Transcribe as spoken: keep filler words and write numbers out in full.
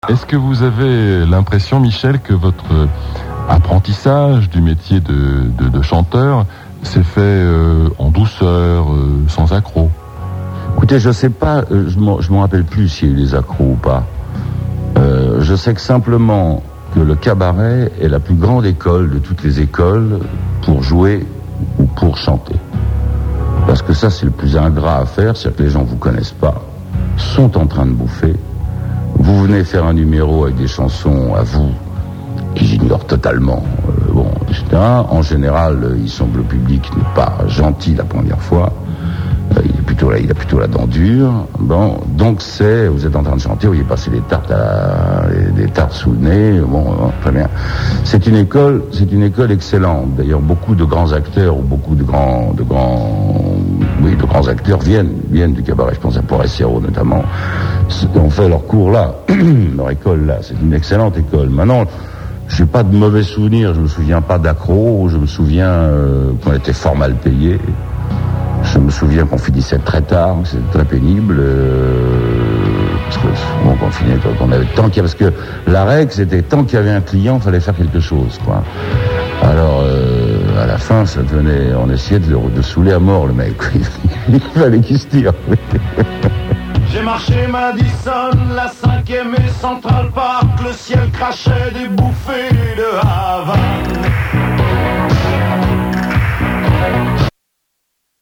Est-ce que vous avez l'impression, Michel, que votre apprentissage du métier de, de, de chanteur s'est fait euh, en douceur, euh, sans accroc? Écoutez, je sais pas, euh, je m'en, je m'en rappelle plus s'il y a eu des accros ou pas. Euh, je sais que simplement que le cabaret est la plus grande école de toutes les écoles pour jouer ou pour chanter. Parce que ça, c'est le plus ingrat à faire, c'est-à-dire que les gens vous connaissent pas, sont en train de bouffer. Vous venez faire un numéro avec des chansons à vous qu'ils ignorent totalement, euh, bon, et cetera. En général, il semble le public n'est pas gentil la première fois. Euh, il est plutôt là, il a plutôt la dent dure. Bon, donc c'est, vous êtes en train de chanter, vous voyez passer des tartes, à, des tartes sous le nez. Bon, bon, très bien. C'est une école, c'est une école excellente. D'ailleurs, beaucoup de grands acteurs ou beaucoup de grands, de grands, oui, de grands acteurs viennent, viennent du cabaret. Je pense à Porressiero notamment. On fait leur cours là, leur école là. C'est une excellente école. Maintenant, j'ai pas de mauvais souvenirs. Je me souviens pas d'accro. Je me souviens euh, qu'on était fort mal payé. Je me souviens qu'on finissait très tard, c'était très pénible. Euh, parce que bon, qu'on finissait quand on avait tant qu'il y avait, parce que la règle c'était tant qu'il y avait un client, il fallait faire quelque chose, quoi. Alors euh, à la fin, ça devenait, on essayait de, de saouler à mort le mec. Il fallait qu'il se tire. J'ai marché Madison, la cinquième et Central Park, le ciel crachait des bouffées de Havane.